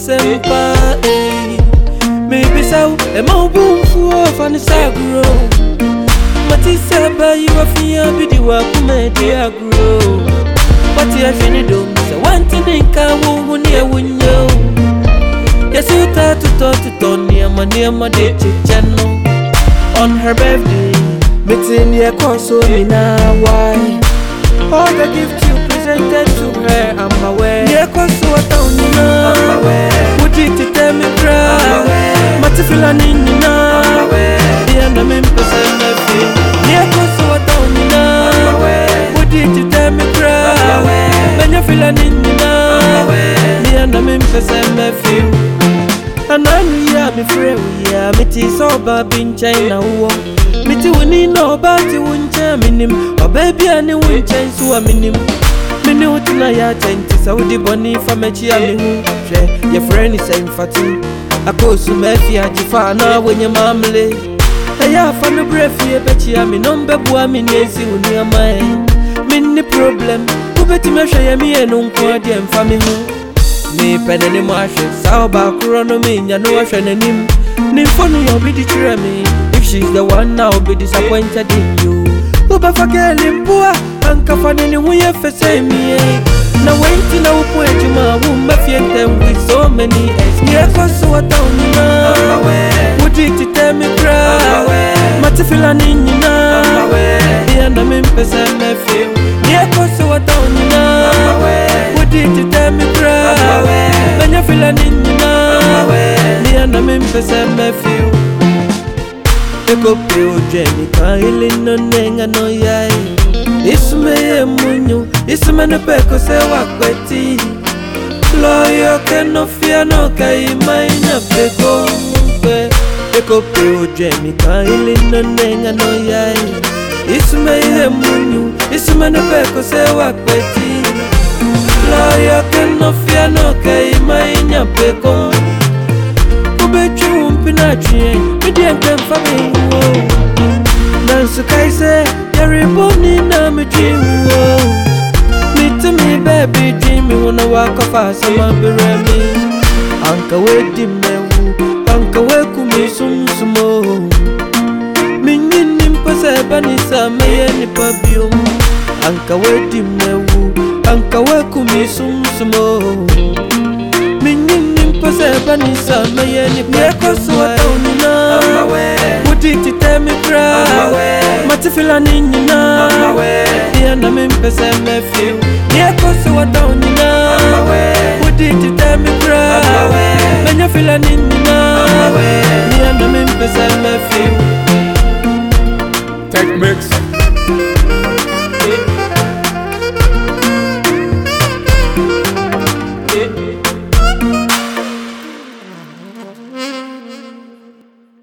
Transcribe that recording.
sempa maybe so a mobile for funny sagro Matisaba you are fear bidi wa kumedia grow What you have in do so one thing ka wo ni awunyo Yes you ta to near my day channel on her birthday meeting ye so me now why all the gift you presented to her I'm aware ye so down I'm aware would you tell me cry matifila nina I'm aware ye na me pese me feel ye so down I'm aware would you tell me cry when you feel nina I'm aware ye na me pese me feel Ananu ya mi free ya miti so ba bin China wo miti woni no ba ti wuncha minim o baby ani wuncha so minim mini utuna ya tenti saudi boni fa mechi ya mi hu hwe ye friend is infati akosu mefi ajifa na wenye mamle eya fa no brefi e bechi ya mi no mbebua mi nezi uni amae mini problem ubeti mehwe ya mi enu nko ade mfa mi hu Me penny marshes, how about chronomy, ya know I shall name. Nymphony, you'll be the me. If she's the one, I'll be disappointed in you. Uba for girl in poor, and Kafani, we have to say me. Now, waiting, I will point to my womb, them with so many eggs. Yeah, cause so what down you would you tell me cry? Matifila Nina, the enemy person, I feel. Yeah, cause so what down you would you tell me cry? When you feel an inna, me and I'm in person, me feel. Eko peo Jenny, kaili no nenga no yai. Isme munyu, isme ne peko se wakweti. Loyo ke no fear no kai maina peko mpe. Eko peo Jenny, kaili no nenga no yai. Isme munyu, isme ne peko se wakweti. Loya can no fear no kai mainya peko Ube chumpi na chie Midian kem fami wo Nansu kaise Yari boni na mi jiwo Meet me baby Jimmy Wana waka fasa mabiremi Anka wedi mewu Anka weku misumsumo Minyini mpase banisa meye nipa biyo Anka wedi mewu Anka weku misumsumo Minyini mpase banisa meye nipa Yeko suwa taunina Would you tell me cry Matifila nina Yana mimpase me feel Yeko suwa taunina Would you tell me cry Menya fila nina